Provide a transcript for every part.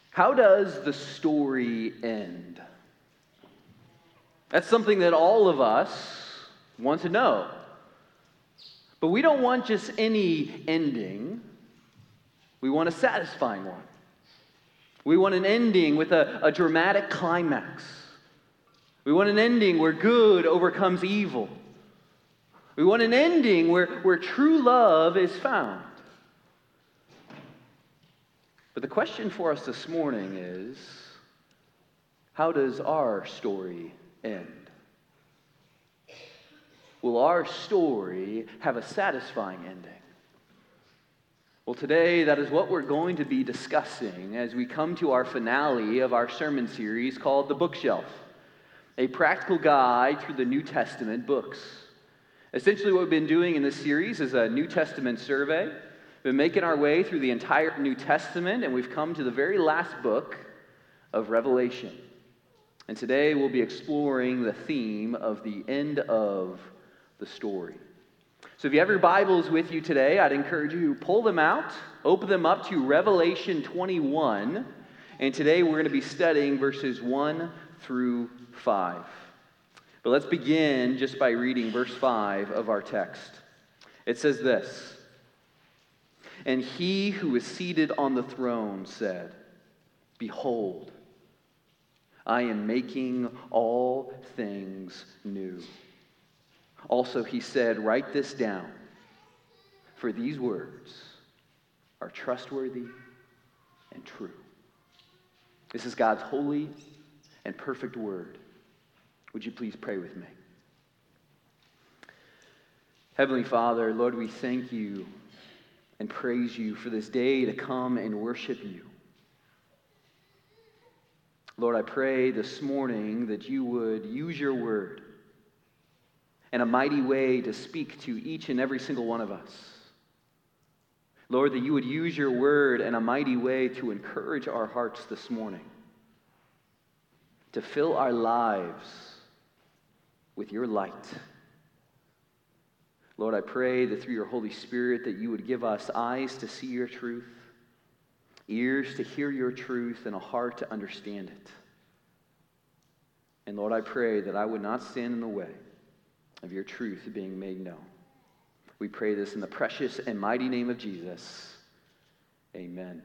How does the story end? That's something that all of us want to know. But we don't want just any ending. We want a satisfying one. We want an ending with a dramatic climax. We want an ending where good overcomes evil. We want an ending where true love is found. But the question for us this morning is, how does our story end? Will our story have a satisfying ending? Well, today, that is what we're going to be discussing as we come to our finale of our sermon series called The Bookshelf, a practical guide through the New Testament books. Essentially, what we've been doing in this series is a New Testament survey. We've been making our way through the entire New Testament, and we've come to the very last book of Revelation. And today, we'll be exploring the theme of the end of the story. So if you have your Bibles with you today, I'd encourage you to pull them out, open them up to Revelation 21, and today we're going to be studying verses 1 through 5. But let's begin just by reading verse 5 of our text. It says this, "And he who is seated on the throne said, 'Behold, I am making all things new.' Also he said, 'Write this down, for these words are trustworthy and true.'" This is God's holy and perfect word. Would you please pray with me? Heavenly Father, Lord, we thank you and praise you for this day to come and worship you. Lord, I pray this morning that you would use your word in a mighty way to speak to each and every single one of us. Lord, that you would use your word in a mighty way to encourage our hearts this morning, to fill our lives with your light. Lord, I pray that through your Holy Spirit that you would give us eyes to see your truth, ears to hear your truth, and a heart to understand it. And Lord, I pray that I would not stand in the way of your truth being made known. We pray this in the precious and mighty name of Jesus. Amen.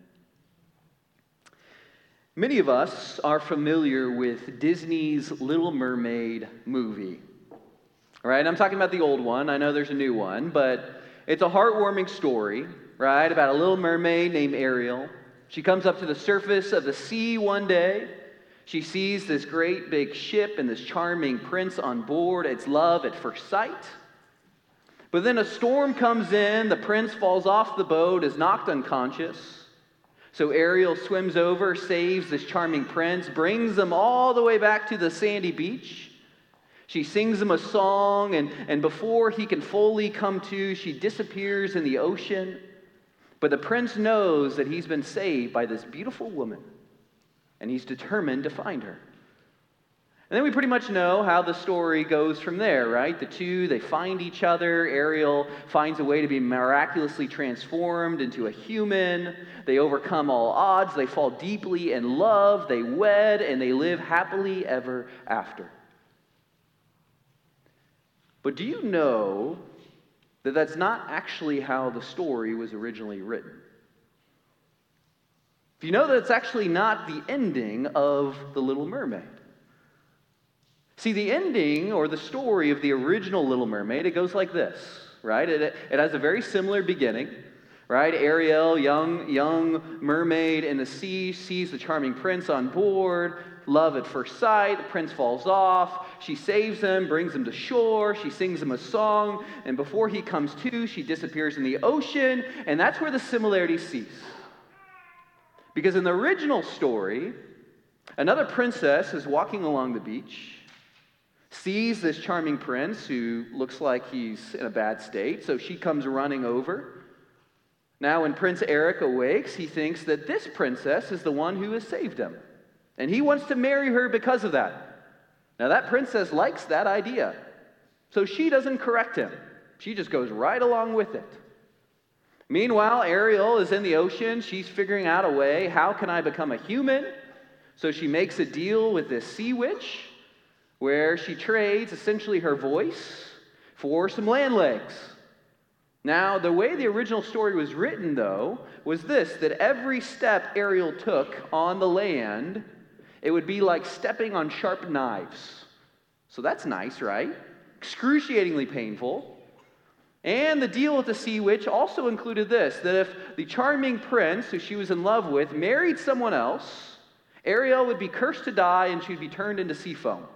Many of us are familiar with Disney's Little Mermaid movie. Right? I'm talking about the old one. I know there's a new one, but it's a heartwarming story, right, about a little mermaid named Ariel. She comes up to the surface of the sea one day. She sees this great big ship and this charming prince on board. It's love at first sight. But then a storm comes in. The prince falls off the boat, is knocked unconscious. So Ariel swims over, saves this charming prince, brings them all the way back to the sandy beach. She sings him a song, and before he can fully come to, she disappears in the ocean. But the prince knows that he's been saved by this beautiful woman, and he's determined to find her. And then we pretty much know how the story goes from there, right? The two, they find each other. Ariel finds a way to be miraculously transformed into a human. They overcome all odds. They fall deeply in love. They wed, and they live happily ever after. But do you know that that's not actually how the story was originally written? Do you know that it's actually not the ending of The Little Mermaid? See, the ending or the story of the original Little Mermaid, it goes like this, right? It has a very similar beginning, right? Ariel, young mermaid in the sea, sees the charming prince on board. Love at first sight. The prince falls off. She saves him, brings him to shore. She sings him a song. And before he comes to, she disappears in the ocean. And that's where the similarities cease. Because in the original story, another princess is walking along the beach, sees this charming prince who looks like he's in a bad state. So she comes running over. Now, when Prince Eric awakes, he thinks that this princess is the one who has saved him. And he wants to marry her because of that. Now, that princess likes that idea. So she doesn't correct him. She just goes right along with it. Meanwhile, Ariel is in the ocean. She's figuring out a way. How can I become a human? So she makes a deal with this sea witch where she trades essentially her voice for some land legs. Now, the way the original story was written, though, was this, that every step Ariel took on the land, it would be like stepping on sharp knives. So that's nice, right? Excruciatingly painful. And the deal with the sea witch also included this, that if the charming prince who she was in love with married someone else, Ariel would be cursed to die and she'd be turned into sea foam.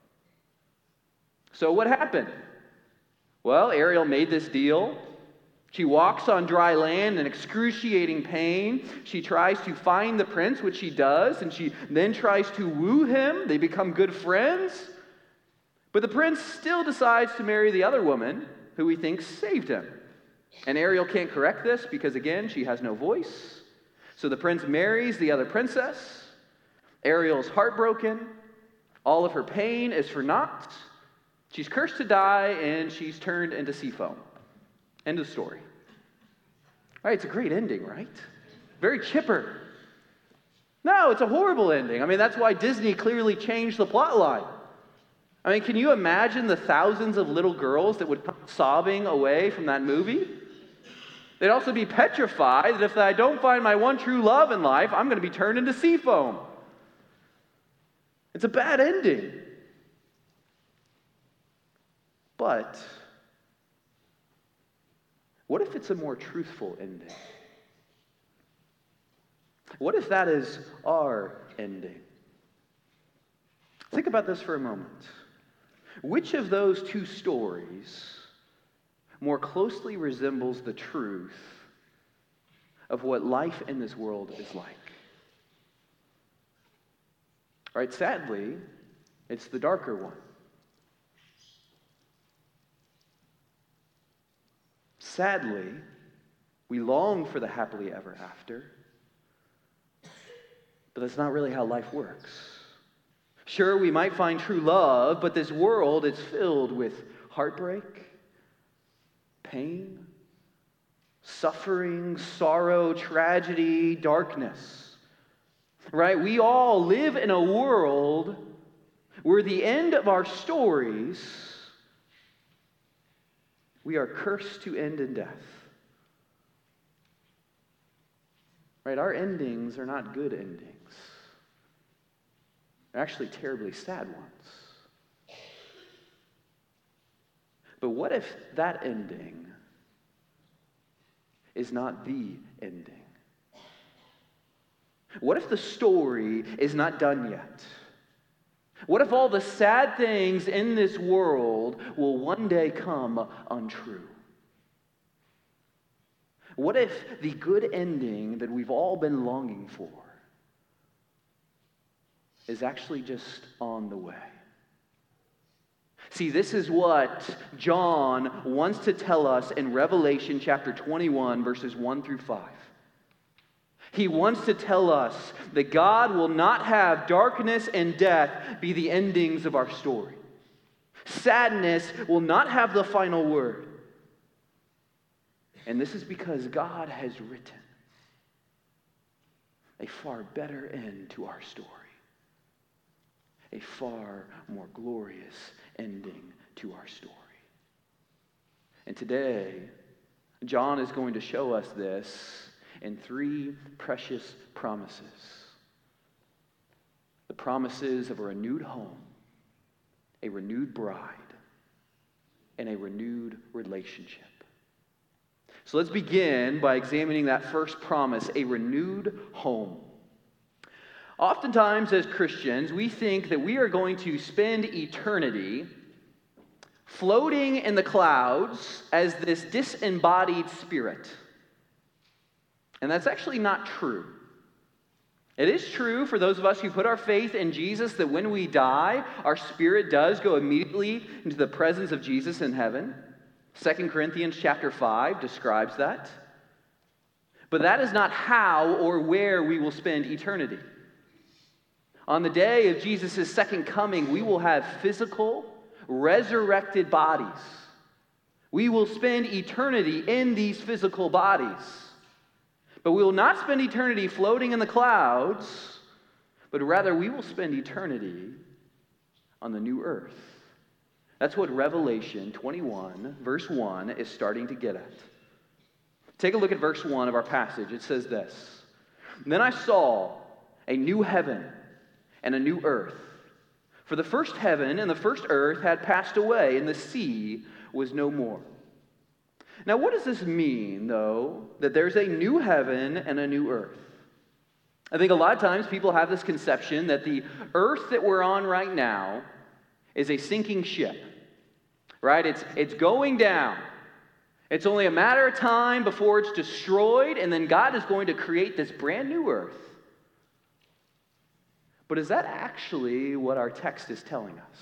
So what happened? Well, Ariel made this deal. She walks on dry land in excruciating pain. She tries to find the prince, which she does, and she then tries to woo him. They become good friends. But the prince still decides to marry the other woman who he thinks saved him. And Ariel can't correct this because, again, she has no voice. So the prince marries the other princess. Ariel's heartbroken. All of her pain is for naught. She's cursed to die, and she's turned into sea foam. End of story. All right, it's a great ending, right? Very chipper. No, it's a horrible ending. I mean, that's why Disney clearly changed the plot line. I mean, can you imagine the thousands of little girls that would come sobbing away from that movie? They'd also be petrified that if I don't find my one true love in life, I'm going to be turned into sea foam. It's a bad ending. But what if it's a more truthful ending? What if that is our ending? Think about this for a moment. Which of those two stories more closely resembles the truth of what life in this world is like? All right, sadly, it's the darker one. Sadly, we long for the happily ever after, but that's not really how life works. Sure, we might find true love, but this world is filled with heartbreak, pain, suffering, sorrow, tragedy, darkness. Right? We all live in a world where the end of our stories, we are cursed to end in death. Right? Our endings are not good endings. They're actually terribly sad ones. But what if that ending is not the ending? What if the story is not done yet? What if all the sad things in this world will one day come untrue? What if the good ending that we've all been longing for is actually just on the way? See, this is what John wants to tell us in Revelation chapter 21, verses 1 through 5. He wants to tell us that God will not have darkness and death be the endings of our story. Sadness will not have the final word. And this is because God has written a far better end to our story. A far more glorious ending to our story. And today, John is going to show us this in three precious promises. The promises of a renewed home, a renewed bride, and a renewed relationship. So let's begin by examining that first promise, a renewed home. Oftentimes as Christians, we think that we are going to spend eternity floating in the clouds as this disembodied spirit. And that's actually not true. It is true for those of us who put our faith in Jesus that when we die, our spirit does go immediately into the presence of Jesus in heaven. 2 Corinthians chapter 5 describes that. But that is not how or where we will spend eternity. On the day of Jesus' second coming, we will have physical, resurrected bodies We will spend eternity in these physical bodies. But we will not spend eternity floating in the clouds, but rather we will spend eternity on the new earth. That's what Revelation 21, verse 1, is starting to get at. Take a look at verse 1 of our passage. It says this: "Then I saw a new heaven and a new earth. For the first heaven and the first earth had passed away, and the sea was no more." Now, what does this mean, though, that there's a new heaven and a new earth? I think a lot of times people have this conception that the earth that we're on right now is a sinking ship, right? It's going down. It's only a matter of time before it's destroyed, and then God is going to create this brand new earth. But is that actually what our text is telling us?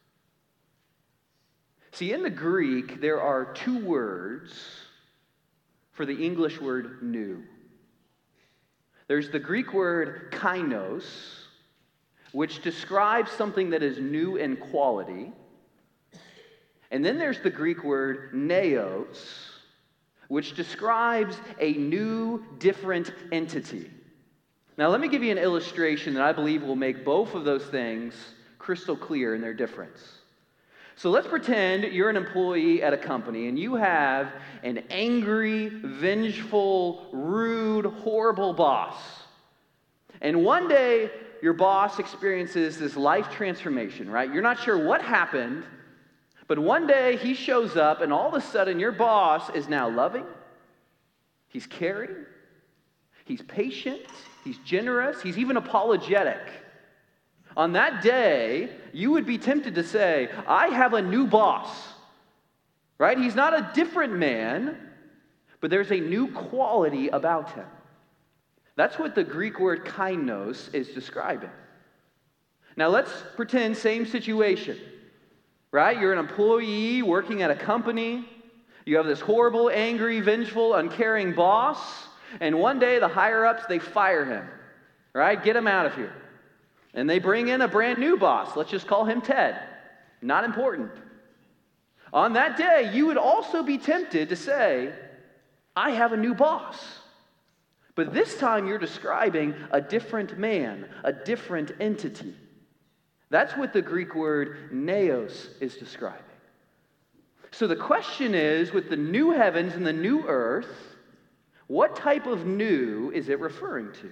See, in the Greek, there are two words for the English word new. There's the Greek word kainos, which describes something that is new in quality. And then there's the Greek word neos, which describes a new, different entity. Now, let me give you an illustration that I believe will make both of those things crystal clear in their difference. So let's pretend you're an employee at a company and you have an angry, vengeful, rude, horrible boss. And one day, your boss experiences this life transformation, right? You're not sure what happened, but one day he shows up and all of a sudden your boss is now loving, he's caring, he's patient, he's generous, he's even apologetic. On that day, you would be tempted to say, I have a new boss, right? He's not a different man, but there's a new quality about him. That's what the Greek word kainos is describing. Now let's pretend same situation, right? You're an employee working at a company. You have this horrible, angry, vengeful, uncaring boss, and one day the higher-ups, they fire him, right? Get him out of here. And they bring in a brand new boss. Let's just call him Ted. Not important. On that day, you would also be tempted to say, I have a new boss. But this time you're describing a different man, a different entity. That's what the Greek word neos is describing. So the question is, with the new heavens and the new earth, what type of new is it referring to?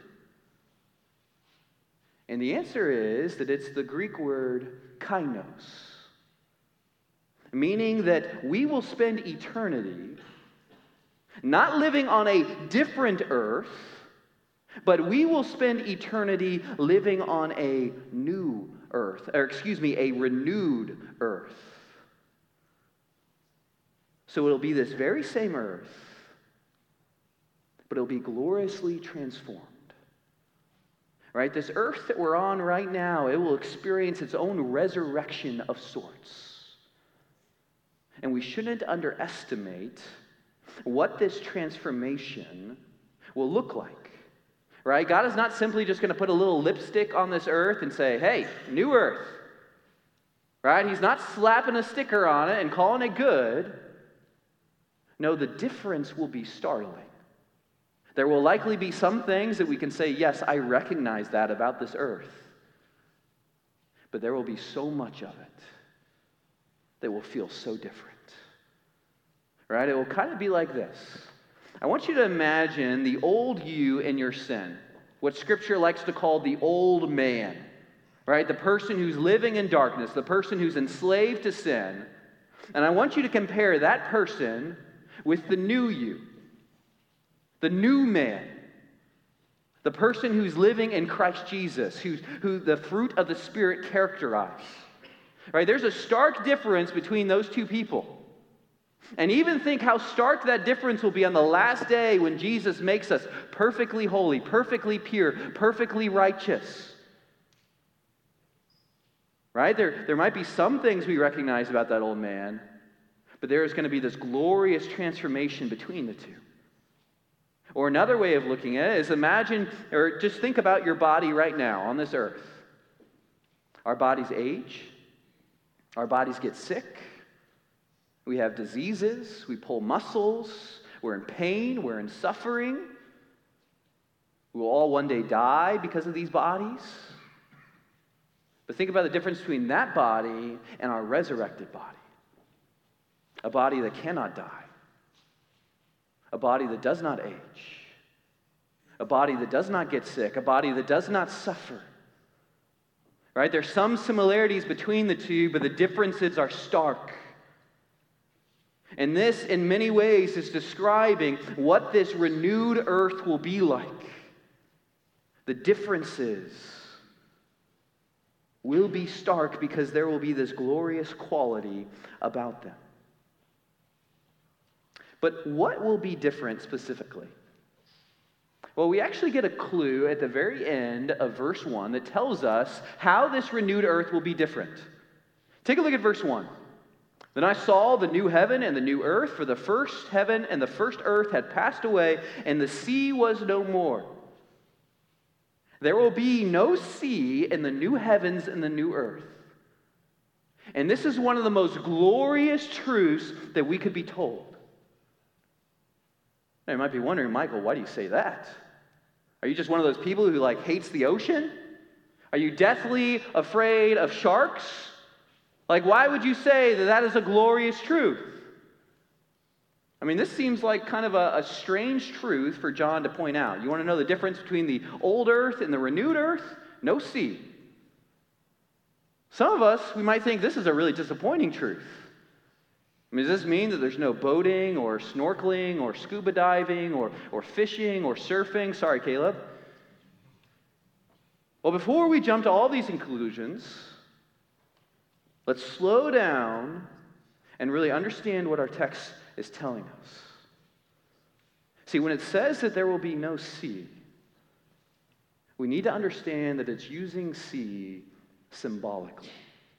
And the answer is that it's the Greek word kainos, meaning that we will spend eternity not living on a different earth, but we will spend eternity living on a new earth, a renewed earth. So it'll be this very same earth, but it'll be gloriously transformed. Right? This earth that we're on right now, it will experience its own resurrection of sorts. And we shouldn't underestimate what this transformation will look like. Right? God is not simply just going to put a little lipstick on this earth and say, hey, new earth. Right? He's not slapping a sticker on it and calling it good. No, the difference will be startling. There will likely be some things that we can say, yes, I recognize that about this earth. But there will be so much of it that will feel so different. Right? It will kind of be like this. I want you to imagine the old you in your sin, what Scripture likes to call the old man. Right? The person who's living in darkness, the person who's enslaved to sin. And I want you to compare that person with the new you. The new man, the person who's living in Christ Jesus, who the fruit of the Spirit characterize. Right? There's a stark difference between those two people. And even think how stark that difference will be on the last day when Jesus makes us perfectly holy, perfectly pure, perfectly righteous. Right? There might be some things we recognize about that old man, but there is going to be this glorious transformation between the two. Or another way of looking at it is imagine, or just think about your body right now on this earth. Our bodies age. Our bodies get sick. We have diseases, we pull muscles, we're in pain, we're in suffering. We will all one day die because of these bodies. But think about the difference between that body and our resurrected body. A body that cannot die. A body that does not age. A body that does not get sick. A body that does not suffer. Right? There's some similarities between the two, but the differences are stark. And this, in many ways, is describing what this renewed earth will be like. The differences will be stark because there will be this glorious quality about them. But what will be different specifically? Well, we actually get a clue at the very end of verse 1 that tells us how this renewed earth will be different. Take a look at verse 1. Then I saw the new heaven and the new earth, for the first heaven and the first earth had passed away, and the sea was no more. There will be no sea in the new heavens and the new earth. And this is one of the most glorious truths that we could be told. Now, you might be wondering, Michael, why do you say that? Are you just one of those people who hates the ocean? Are you deathly afraid of sharks? Why would you say that that is a glorious truth? I mean, this seems like kind of a strange truth for John to point out. You want to know the difference between the old earth and the renewed earth? No sea. Some of us, we might think this is a really disappointing truth. I mean, does this mean that there's no boating or snorkeling or scuba diving or fishing or surfing? Sorry, Caleb. Well, before we jump to all these conclusions, let's slow down and really understand what our text is telling us. See, when it says that there will be no sea, we need to understand that it's using sea symbolically.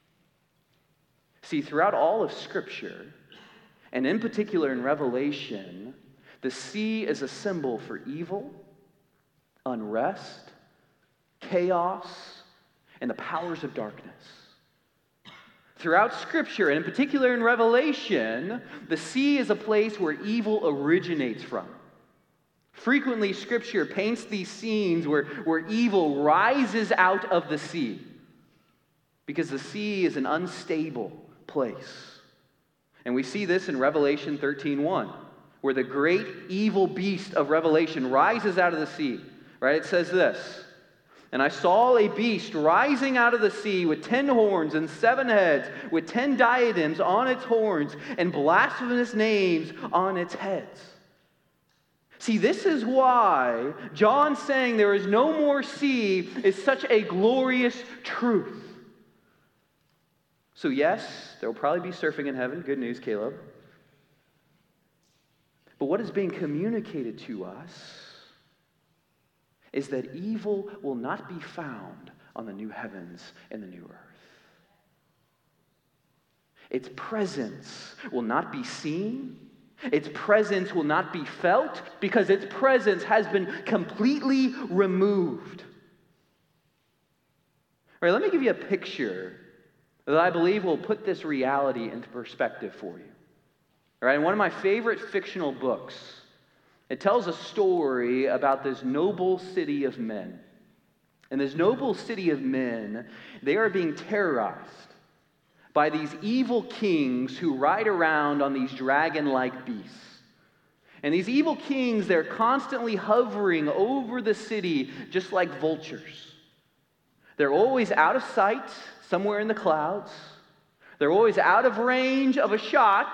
See, throughout all of Scripture, and in particular in Revelation, the sea is a symbol for evil, unrest, chaos, and the powers of darkness. Throughout Scripture, and in particular in Revelation, the sea is a place where evil originates from. Frequently, Scripture paints these scenes where evil rises out of the sea, because the sea is an unstable place. And we see this in Revelation 13:1, where the great evil beast of Revelation rises out of the sea. Right? It says this, "And I saw a beast rising out of the sea with 10 horns and 7 heads, with 10 diadems on its horns and blasphemous names on its heads." See, this is why John saying there is no more sea is such a glorious truth. So yes, there will probably be surfing in heaven. Good news, Caleb. But what is being communicated to us is that evil will not be found on the new heavens and the new earth. Its presence will not be seen. Its presence will not be felt because its presence has been completely removed. All right, let me give you a picture that I believe will put this reality into perspective for you. All right, in one of my favorite fictional books, it tells a story about this noble city of men. And this noble city of men, they are being terrorized by these evil kings who ride around on these dragon-like beasts. And these evil kings, they're constantly hovering over the city just like vultures. They're always out of sight, somewhere in the clouds. They're always out of range of a shot,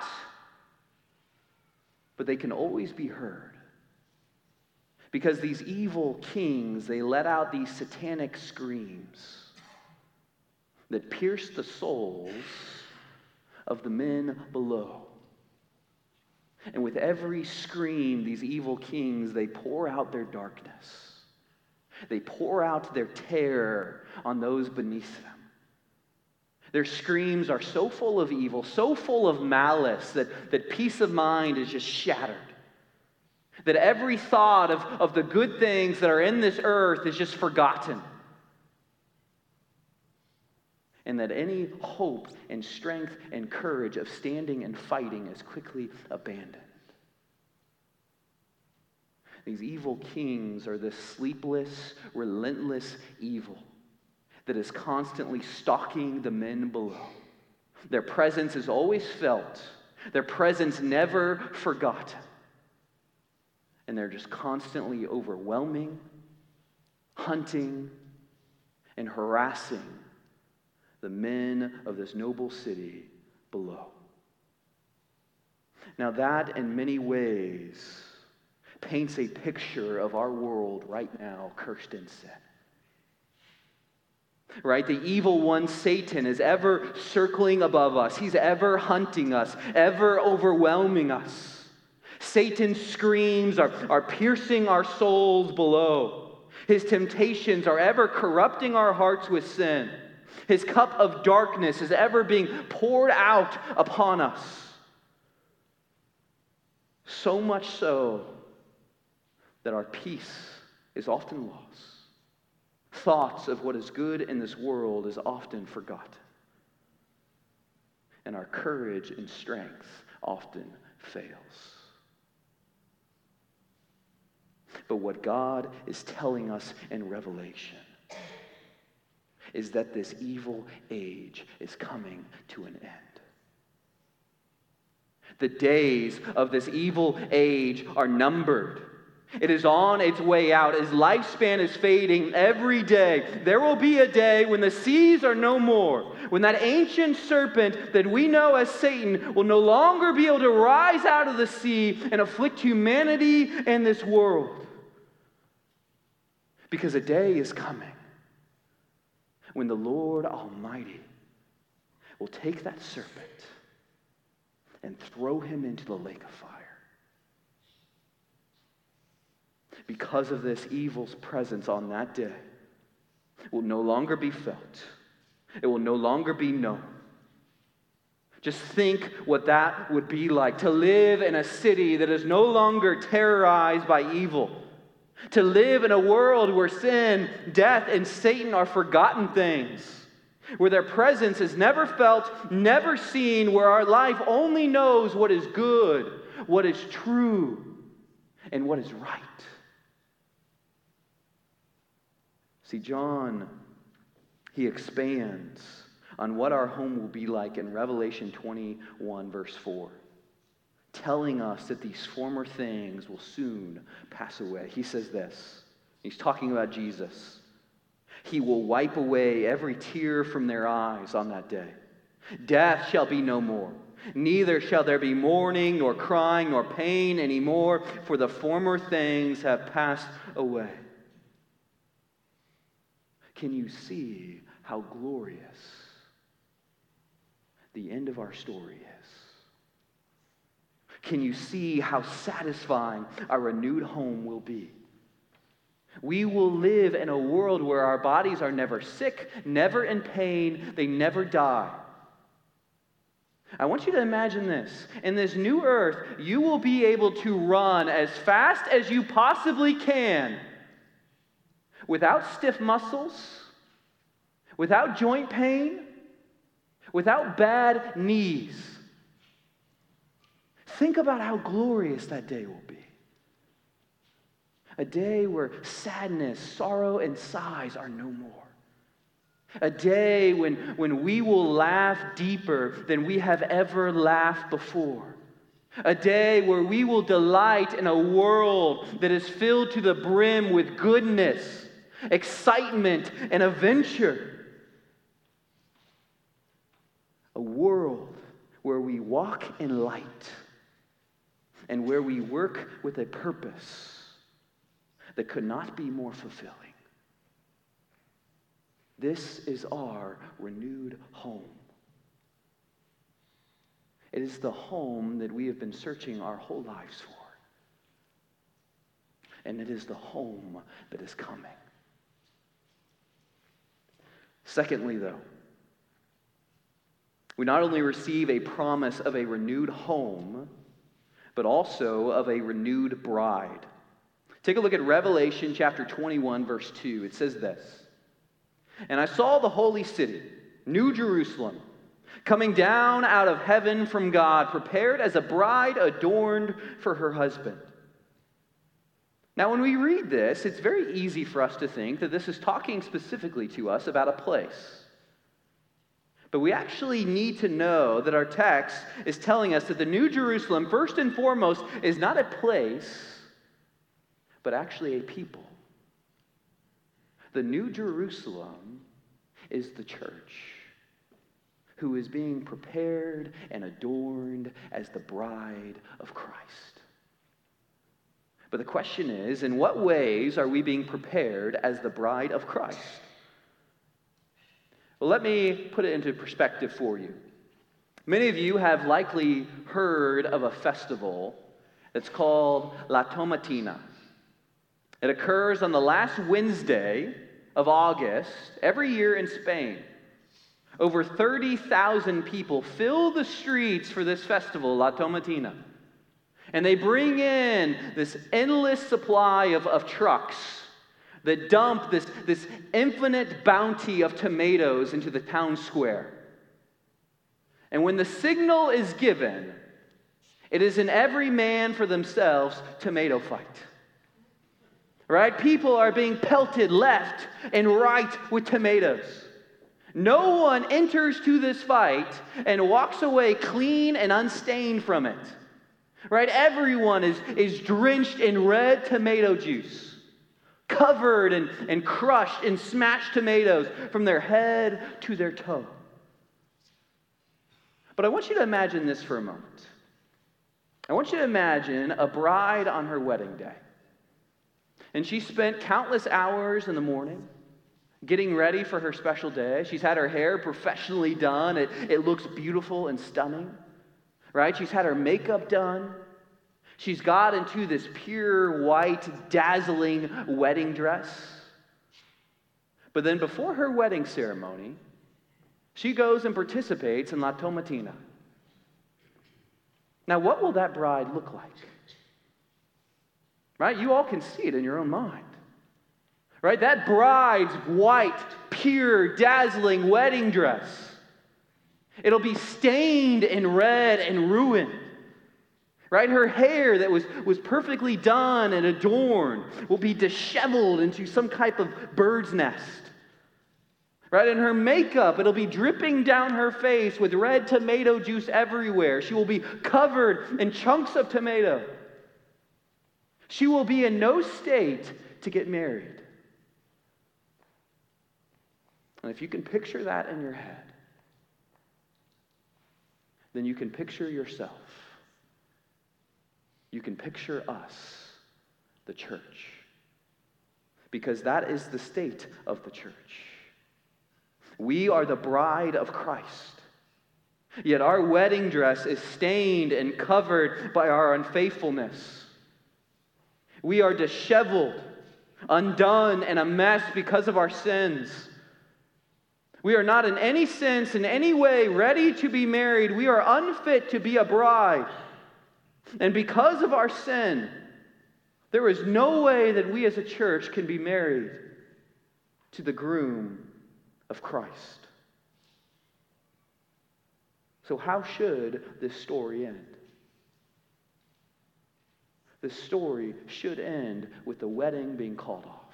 but they can always be heard. Because these evil kings, they let out these satanic screams that pierce the souls of the men below. And with every scream, these evil kings, they pour out their darkness. They pour out their terror on those beneath them. Their screams are so full of evil, so full of malice, that peace of mind is just shattered. That every thought of the good things that are in this earth is just forgotten. and that any hope and strength and courage of standing and fighting is quickly abandoned. These evil kings are this sleepless, relentless evil that is constantly stalking the men below. Their presence is always felt, their presence never forgotten. And they're just constantly overwhelming, hunting, and harassing the men of this noble city below. Now that, in many ways, paints a picture of our world right now cursed in sin. Right? The evil one, Satan, is ever circling above us. He's ever hunting us, ever overwhelming us. Satan's screams are piercing our souls below. His temptations are ever corrupting our hearts with sin. His cup of darkness is ever being poured out upon us. So much so that our peace is often lost. Thoughts of what is good in this world is often forgotten. And our courage and strength often fails. But what God is telling us in Revelation is that this evil age is coming to an end. The days of this evil age are numbered. It is on its way out. Its lifespan is fading every day. There will be a day when the seas are no more, when that ancient serpent that we know as Satan will no longer be able to rise out of the sea and afflict humanity and this world. Because a day is coming when the Lord Almighty will take that serpent and throw him into the lake of fire. Because of this, evil's presence on that day will no longer be felt. It will no longer be known. Just think what that would be like, to live in a city that is no longer terrorized by evil. To live in a world where sin, death, and Satan are forgotten things. Where their presence is never felt, never seen, where our life only knows what is good, what is true, and what is right. See, John, he expands on what our home will be like in Revelation 21, verse 4, telling us that these former things will soon pass away. He says this. He's talking about Jesus. He will wipe away every tear from their eyes on that day. Death shall be no more. Neither shall there be mourning, nor crying, nor pain anymore, for the former things have passed away. Can you see how glorious the end of our story is? Can you see how satisfying our renewed home will be? We will live in a world where our bodies are never sick, never in pain, they never die. I want you to imagine this. In this new earth, you will be able to run as fast as you possibly can without stiff muscles, without joint pain, without bad knees. Think about how glorious that day will be. A day where sadness, sorrow, and sighs are no more. A day when we will laugh deeper than we have ever laughed before. A day where we will delight in a world that is filled to the brim with goodness, excitement, and adventure. A world where we walk in light and where we work with a purpose that could not be more fulfilling. This is our renewed home. It is the home that we have been searching our whole lives for. And it is the home that is coming. Secondly, though, we not only receive a promise of a renewed home, but also of a renewed bride. Take a look at Revelation chapter 21, verse 2. It says this, "And I saw the holy city, New Jerusalem, coming down out of heaven from God, prepared as a bride adorned for her husband. Now, when we read this, it's very easy for us to think that this is talking specifically to us about a place. But we actually need to know that our text is telling us that the New Jerusalem, first and foremost, is not a place, but actually a people. The New Jerusalem is the church, who is being prepared and adorned as the bride of Christ. But the question is, in what ways are we being prepared as the bride of Christ? Well, let me put it into perspective for you. Many of you have likely heard of a festival that's called La Tomatina. It occurs on the last Wednesday of August every year in Spain. Over 30,000 people fill the streets for this festival, La Tomatina. And they bring in this endless supply of trucks that dump this infinite bounty of tomatoes into the town square. And when the signal is given, it is an every man for themselves tomato fight. Right? People are being pelted left and right with tomatoes. No one enters to this fight and walks away clean and unstained from it. Right? Everyone is drenched in red tomato juice, covered and crushed in smashed tomatoes from their head to their toe. But I want you to imagine this for a moment. I want you to imagine a bride on her wedding day. And she spent countless hours in the morning getting ready for her special day. She's had her hair professionally done. It looks beautiful and stunning, right? She's had her makeup done. She's got into this pure white, dazzling wedding dress. But then before her wedding ceremony, she goes and participates in La Tomatina. Now, what will that bride look like? Right? You all can see it in your own mind. Right? That bride's white, pure, dazzling wedding dress. It'll be stained in red and ruined. Right? Her hair that was perfectly done and adorned will be disheveled into some type of bird's nest. Right? And her makeup, it'll be dripping down her face with red tomato juice everywhere. She will be covered in chunks of tomato. She will be in no state to get married. And if you can picture that in your head, then you can picture yourself. You can picture us, the church. Because that is the state of the church. We are the bride of Christ. Yet our wedding dress is stained and covered by our unfaithfulness. We are disheveled, undone, and a mess because of our sins. We are not in any sense, in any way, ready to be married. We are unfit to be a bride. And because of our sin, there is no way that we as a church can be married to the groom of Christ. So how should this story end? This story should end with the wedding being called off.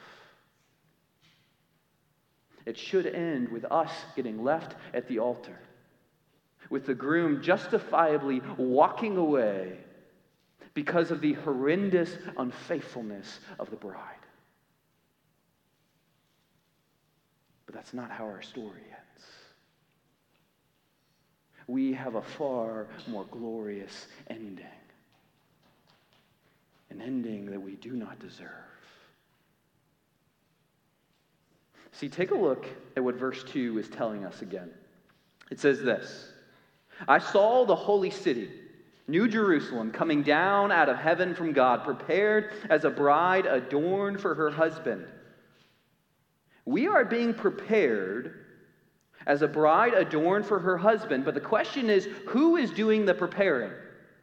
It should end with us getting left at the altar, with the groom justifiably walking away because of the horrendous unfaithfulness of the bride. But that's not how our story ends. We have a far more glorious ending. An ending that we do not deserve. See, take a look at what verse 2 is telling us again. It says this: I saw the holy city, New Jerusalem, coming down out of heaven from God, prepared as a bride adorned for her husband. We are being prepared as a bride adorned for her husband, but the question is, who is doing the preparing?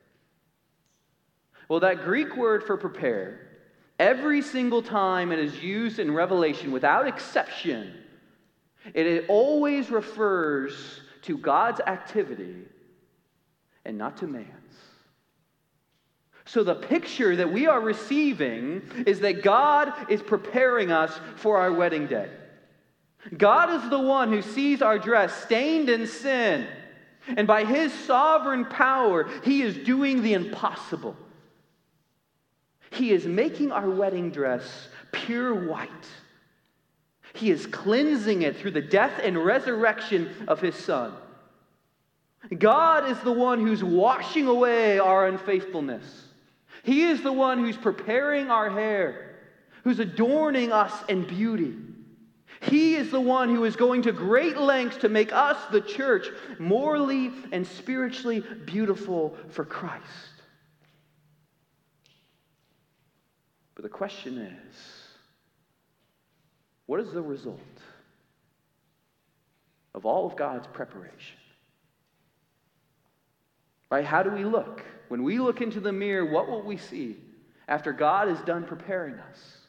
Well, that Greek word for prepare, every single time it is used in Revelation, without exception, It always refers to God's activity and not to man's. So the picture that we are receiving is that God is preparing us for our wedding day. God is the one who sees our dress stained in sin, and by his sovereign power, he is doing the impossible. He is making our wedding dress pure white. He is cleansing it through the death and resurrection of his Son. God is the one who's washing away our unfaithfulness. He is the one who's preparing our hair, who's adorning us in beauty. He is the one who is going to great lengths to make us, the church, morally and spiritually beautiful for Christ. But the question is, what is the result of all of God's preparation? Right? How do we look? When we look into the mirror, what will we see after God is done preparing us?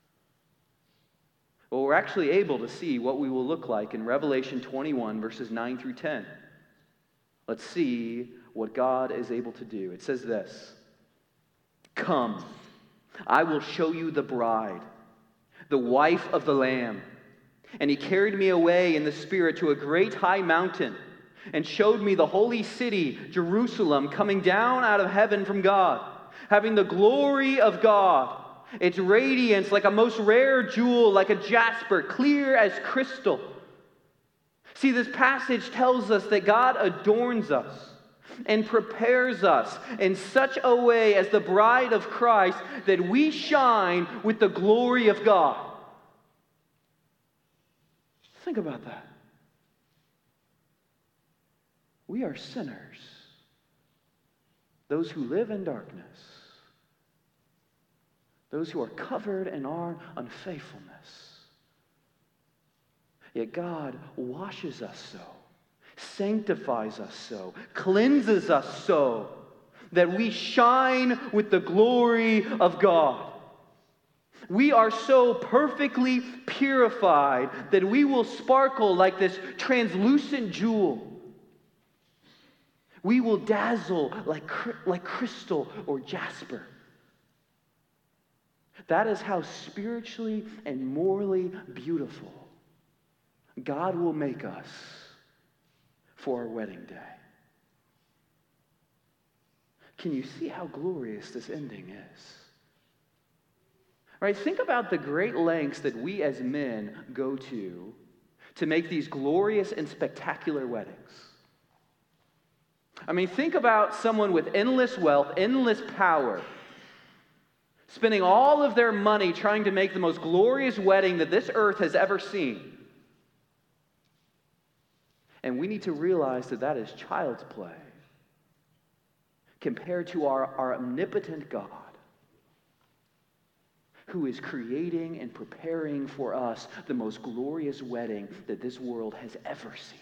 Well, we're actually able to see what we will look like in Revelation 21, verses 9 through 10. Let's see what God is able to do. It says this: "Come, I will show you the bride, the wife of the Lamb. And he carried me away in the Spirit to a great high mountain, and showed me the holy city, Jerusalem, coming down out of heaven from God, having the glory of God. Its radiance like a most rare jewel, like a jasper, clear as crystal." See, this passage tells us that God adorns us and prepares us in such a way as the bride of Christ that we shine with the glory of God. Think about that. We are sinners, those who live in darkness, those who are covered in our unfaithfulness. Yet God washes us so, sanctifies us so, cleanses us so, that we shine with the glory of God. We are so perfectly purified that we will sparkle like this translucent jewel. We will dazzle like crystal or jasper. That is how spiritually and morally beautiful God will make us for our wedding day. Can you see how glorious this ending is? Right? Think about the great lengths that we as men go to make these glorious and spectacular weddings. I mean, think about someone with endless wealth, endless power, spending all of their money trying to make the most glorious wedding that this earth has ever seen. And we need to realize that that is child's play compared to our omnipotent God, who is creating and preparing for us the most glorious wedding that this world has ever seen.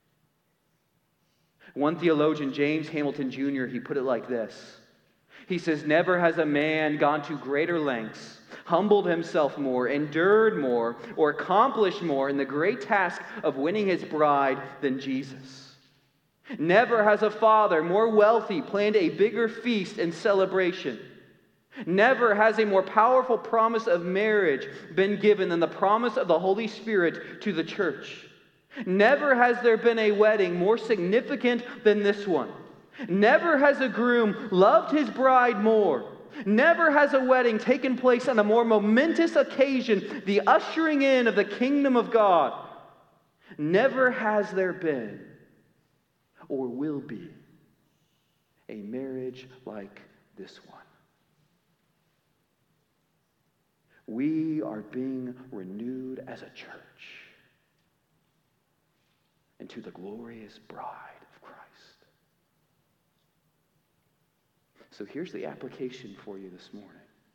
One theologian, James Hamilton Jr., he put it like this. He says, "Never has a man gone to greater lengths, humbled himself more, endured more, or accomplished more in the great task of winning his bride than Jesus. Never has a father more wealthy planned a bigger feast and celebration. Never has a more powerful promise of marriage been given than the promise of the Holy Spirit to the church. Never has there been a wedding more significant than this one. Never has a groom loved his bride more. Never has a wedding taken place on a more momentous occasion, the ushering in of the kingdom of God. Never has there been or will be a marriage like this one." We are being renewed as a church into the glorious bride of Christ. So here's the application for you this morning.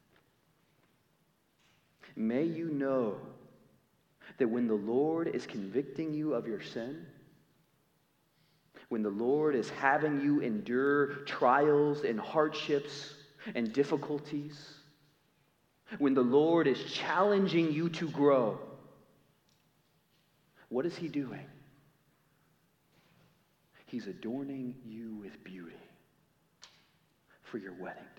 May you know that when the Lord is convicting you of your sin, when the Lord is having you endure trials and hardships and difficulties, when the Lord is challenging you to grow, What is he doing? He's adorning you with beauty for your wedding day.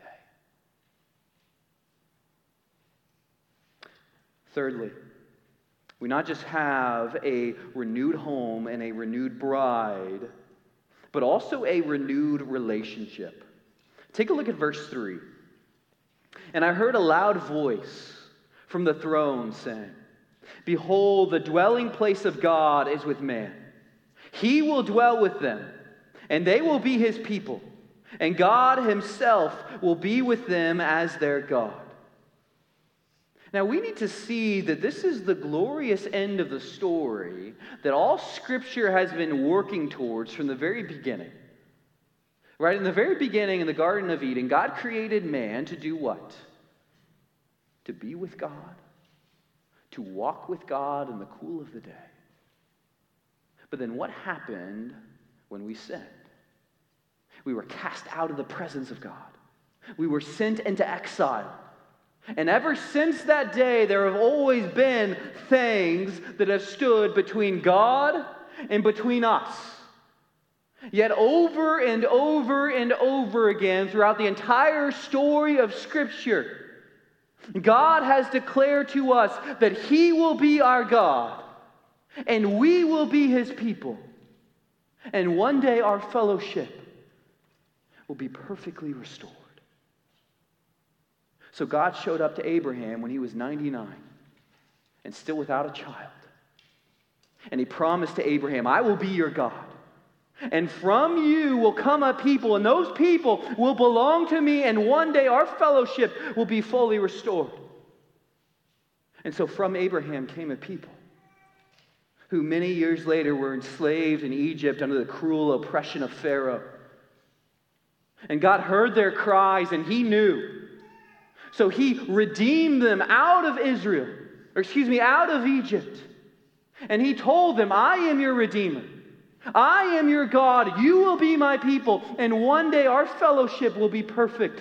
Thirdly, we not just have a renewed home and a renewed bride, but also a renewed relationship. Take a look at verse 3. And I heard a loud voice from the throne saying, "Behold, the dwelling place of God is with man. He will dwell with them, and they will be his people, and God himself will be with them as their God." Now we need to see that this is the glorious end of the story that all Scripture has been working towards from the very beginning. Right? In the very beginning, in the Garden of Eden, God created man to do what? To be with God, to walk with God in the cool of the day. But then what happened when we sinned? We were cast out of the presence of God. We were sent into exile. And ever since that day, there have always been things that have stood between God and between us. Yet over and over and over again, throughout the entire story of Scripture, God has declared to us that He will be our God, and we will be His people. And one day our fellowship will be perfectly restored. So God showed up to Abraham when he was 99 and still without a child. And He promised to Abraham, "I will be your God. And from you will come a people, and those people will belong to me, and one day our fellowship will be fully restored." And so from Abraham came a people who many years later were enslaved in Egypt under the cruel oppression of Pharaoh. And God heard their cries, and He knew. So He redeemed them out of out of Egypt. And He told them, "I am your Redeemer. I am your God. You will be my people, and one day our fellowship will be perfect."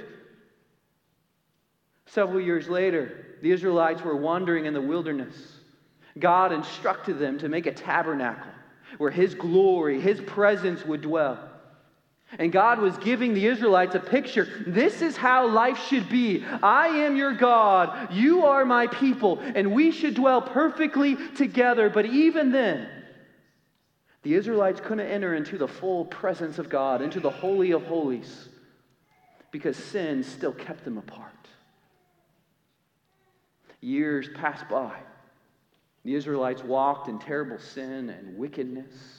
Several years later, the Israelites were wandering in the wilderness. God instructed them to make a tabernacle where His glory, His presence would dwell. And God was giving the Israelites a picture. This is how life should be. I am your God. You are my people, and we should dwell perfectly together. But even then, the Israelites couldn't enter into the full presence of God, into the Holy of Holies, because sin still kept them apart. Years passed by. The Israelites walked in terrible sin and wickedness.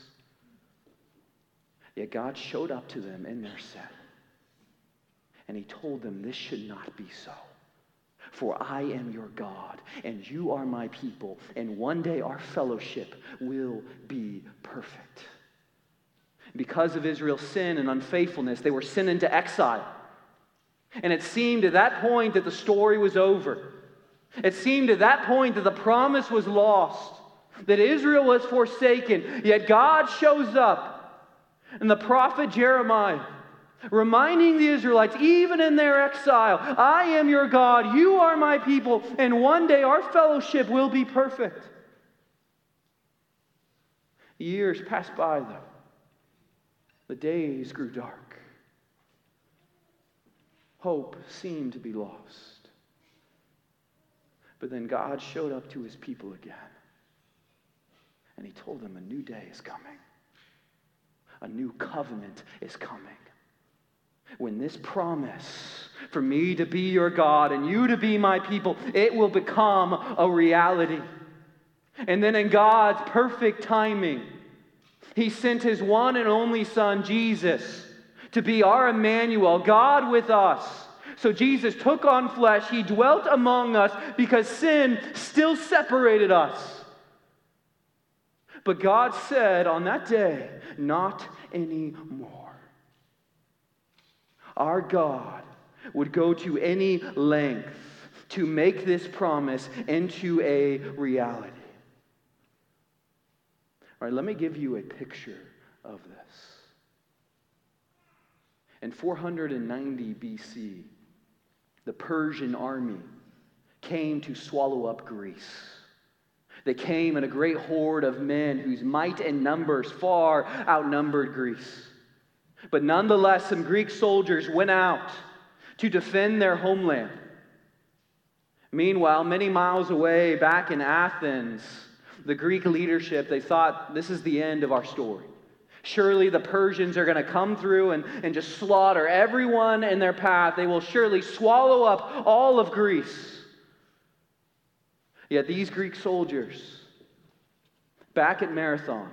Yet God showed up to them in their sin. And He told them, "This should not be so. For I am your God, and you are my people, and one day our fellowship will be perfect." Because of Israel's sin and unfaithfulness, they were sent into exile. And it seemed at that point that the story was over. It seemed at that point that the promise was lost, that Israel was forsaken. Yet God shows up, and the prophet Jeremiah, reminding the Israelites, even in their exile, "I am your God, you are my people, and one day our fellowship will be perfect." Years passed by, though. The days grew dark. Hope seemed to be lost. But then God showed up to His people again. And He told them a new day is coming. A new covenant is coming. When this promise for me to be your God and you to be my people, it will become a reality. And then in God's perfect timing, He sent His one and only Son, Jesus, to be our Emmanuel, God with us. So Jesus took on flesh. He dwelt among us because sin still separated us. But God said on that day, "Not anymore." Our God would go to any length to make this promise into a reality. All right, let me give you a picture of this. In 490 BC, the Persian army came to swallow up Greece. They came in a great horde of men whose might and numbers far outnumbered Greece. But nonetheless, some Greek soldiers went out to defend their homeland. Meanwhile, many miles away, back in Athens, the Greek leadership, they thought, this is the end of our story. Surely the Persians are going to come through and just slaughter everyone in their path. They will surely swallow up all of Greece. Yet these Greek soldiers, back at Marathon,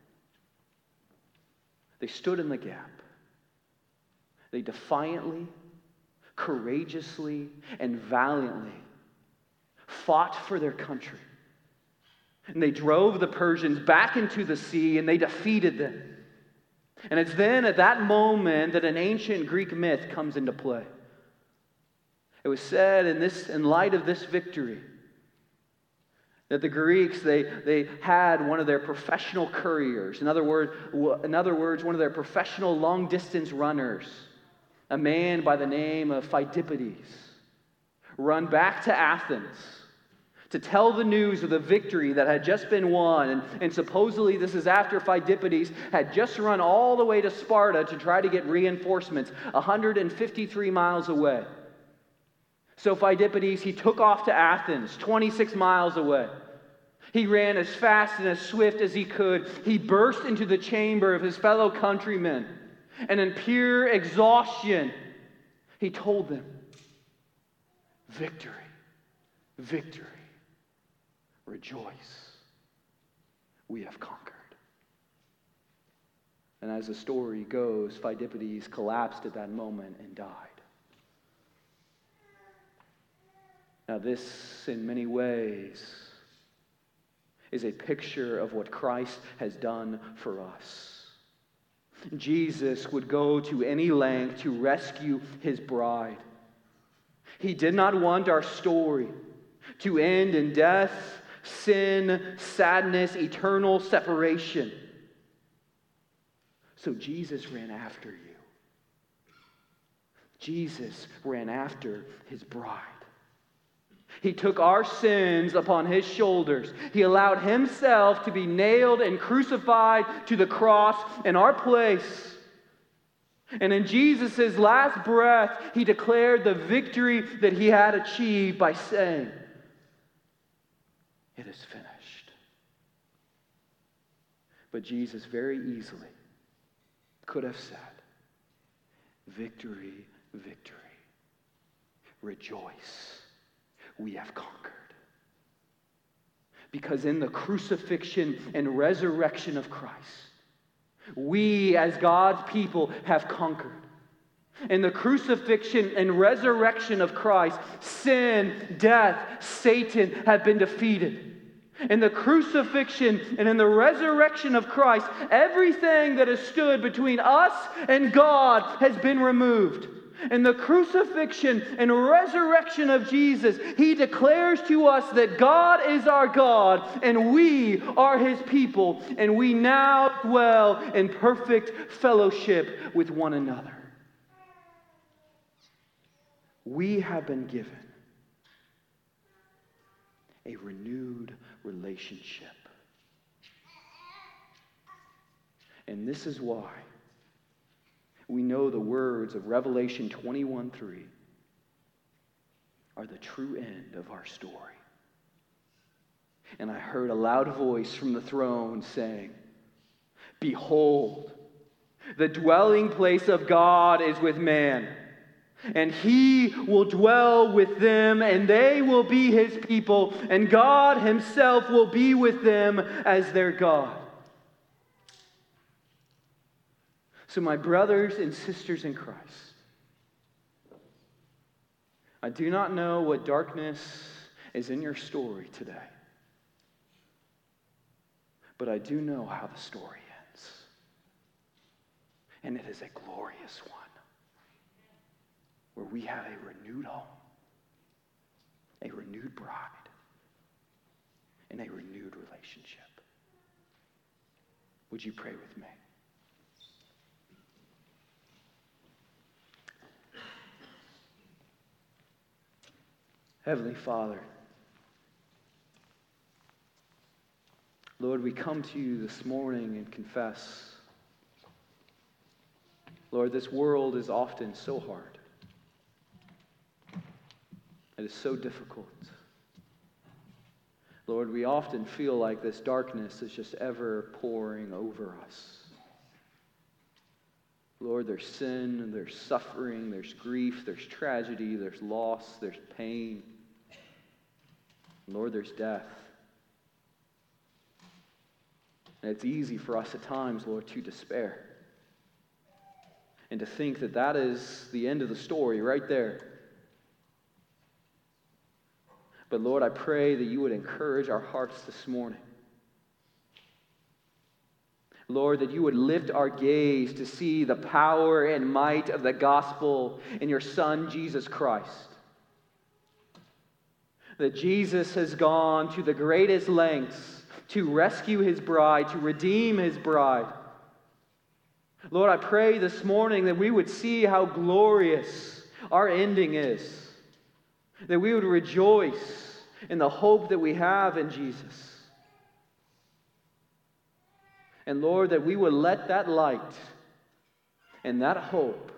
they stood in the gap. They defiantly, courageously, and valiantly fought for their country. And they drove the Persians back into the sea, and they defeated them. And it's then at that moment that an ancient Greek myth comes into play. It was said in light of this victory that the Greeks, they had one of their professional couriers, in other words, one of their professional long-distance runners, a man by the name of Phidippides, run back to Athens to tell the news of the victory that had just been won. And supposedly this is after Phidippides had just run all the way to Sparta to try to get reinforcements 153 miles away. So Phidippides, he took off to Athens, 26 miles away. He ran as fast and as swift as he could. He burst into the chamber of his fellow countrymen, and in pure exhaustion, he told them, "Victory, victory, rejoice, we have conquered." And as the story goes, Phidippides collapsed at that moment and died. Now this, in many ways, is a picture of what Christ has done for us. Jesus would go to any length to rescue his bride. He did not want our story to end in death, sin, sadness, eternal separation. So Jesus ran after you. Jesus ran after his bride. He took our sins upon his shoulders. He allowed himself to be nailed and crucified to the cross in our place. And in Jesus' last breath, he declared the victory that he had achieved by saying, "It is finished." But Jesus very easily could have said, "Victory, victory, rejoice. We have conquered." Because in the crucifixion and resurrection of Christ, we as God's people have conquered. In the crucifixion and resurrection of Christ, sin, death, Satan have been defeated. In the crucifixion and in the resurrection of Christ, everything that has stood between us and God has been removed. In the crucifixion and resurrection of Jesus, he declares to us that God is our God and we are his people, and we now dwell in perfect fellowship with one another. We have been given a renewed relationship. And this is why we know the words of Revelation 21:3 are the true end of our story. And I heard a loud voice from the throne saying, "Behold, the dwelling place of God is with man, and he will dwell with them, and they will be his people, and God himself will be with them as their God." So my brothers and sisters in Christ, I do not know what darkness is in your story today, but I do know how the story ends. And it is a glorious one, where we have a renewed home, a renewed bride, and a renewed relationship. Would you pray with me? Heavenly Father, Lord, we come to you this morning and confess, Lord, this world is often so hard. It is so difficult. Lord, we often feel like this darkness is just ever pouring over us. Lord, there's sin, there's suffering, there's grief, there's tragedy, there's loss, there's pain. Lord, there's death. And it's easy for us at times, Lord, to despair and to think that that is the end of the story right there. But Lord, I pray that you would encourage our hearts this morning. Lord, that you would lift our gaze to see the power and might of the gospel in your Son, Jesus Christ. That Jesus has gone to the greatest lengths to rescue his bride, to redeem his bride. Lord, I pray this morning that we would see how glorious our ending is. That we would rejoice in the hope that we have in Jesus. And Lord, that we would let that light and that hope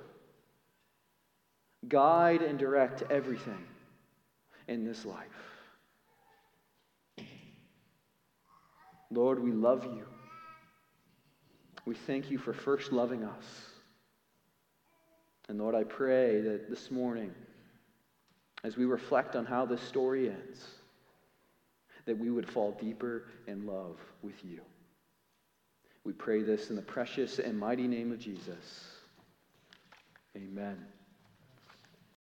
guide and direct everything in this life. Lord, we love you. We thank you for first loving us. And Lord, I pray that this morning, as we reflect on how this story ends, that we would fall deeper in love with you. We pray this in the precious and mighty name of Jesus. Amen.